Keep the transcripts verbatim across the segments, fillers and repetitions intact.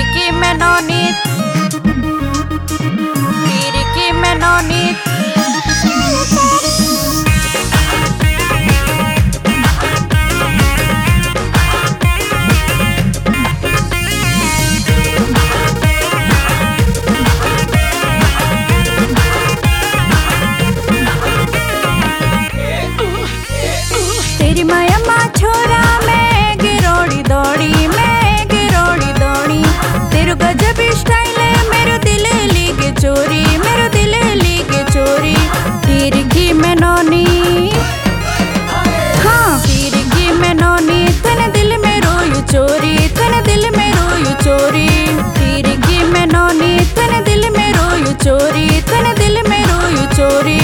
Tiriki menonit, tiriki menonit. तेरी माया मा छोरा मैं गिरोड़ी दौड़ी मैं गिरोड़ी दौड़ी तेरू गजब स्टाइल है मेरो दिल लीगे चोरी मेरो दिल लीगे चोरी टिरकी मेनोनी हाँ टिरकी मेनोनी तने दिल में रोयू चोरी तने दिल में रोयू चोरी टिरकी मेनोनी तने दिल में रोयू चोरी तने दिल में रोयू चोरी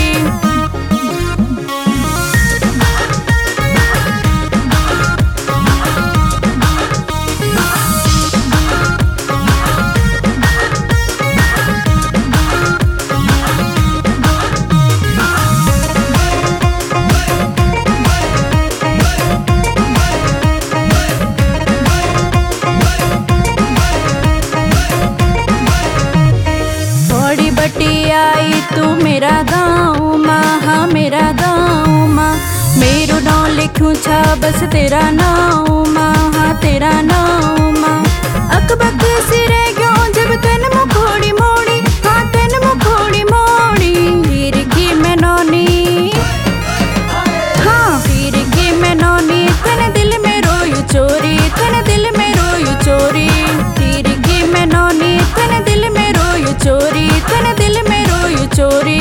आई तू मेरा गाँव माँ हाँ मेरा गाँव माँ मेरो नाम लिखूं छा बस तेरा नाम माँ हाँ तेरा नाम माँ अकबक सी रह गयो जब तन मुखोड़ी मोड़ी हाँ तन मुखोड़ी मोड़ी टिरकी मेनोनी हाँ टिरकी मेनोनी तन दिल में रोयू चोरी तन दिल में रोयू चोरी टिरकी मेनोनी तन दिल में रोयू चोरी तन दिल में रोयू चोरी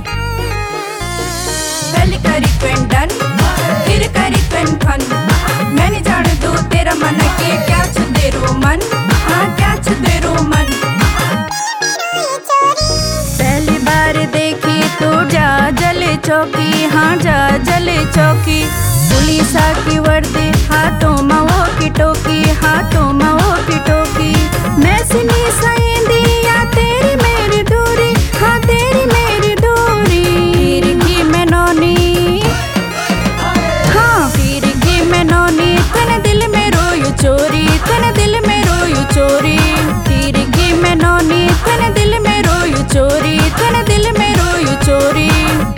पहले करी पेन डन फिर करी पेन फन मैंने जान दो तेरा मन के क्या छुदे रो मन हाँ क्या छुदे रो मन पहली बार देखी तो जा जले चौकी हाँ जा जले चौकी पुलिसा की वर्दी हाथों में वो की टोकी हाथों में वो की टोकी मैं सुनी सहेंदी या तेरी मेरी दूरी हाँ तेरी मेरी दूरी टिरकी मेनोनी हाँ टिरकी मेनोनी तन दिल में रोयू चोरी तन दिल में रोयू चोरी टिरकी मेनोनी तन दिल में रोयू चोरी तन दिल में रोयू चोरी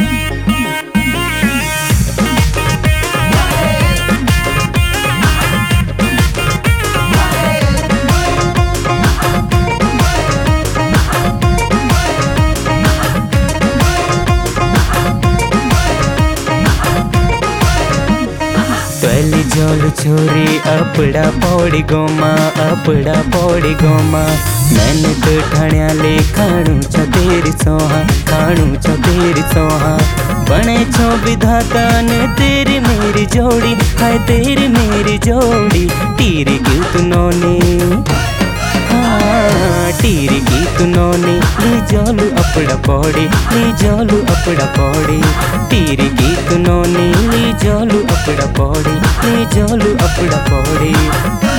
पहली जोल छोरी अपड़ा पौड़ी गोमा अपड़ा पौड़ी गोमा मैंने तो ठाण्या ले खाणू छ तेरी सोहा खाणू छ तेरी सोहा बने छो विधाता ने तेरी मेरी जोड़ी हाय तेरी मेरी जोड़ी टिरकी तू नोनी हाँ टिरकी तू नोनी ली जोलू अपड़ा पौड़ी ली जोलू अपड़ा पौड़ी टिरकी तू नोनी ली जोलू अपड़ा पौड़ी ली जोलू अपड़ा पौड़ी।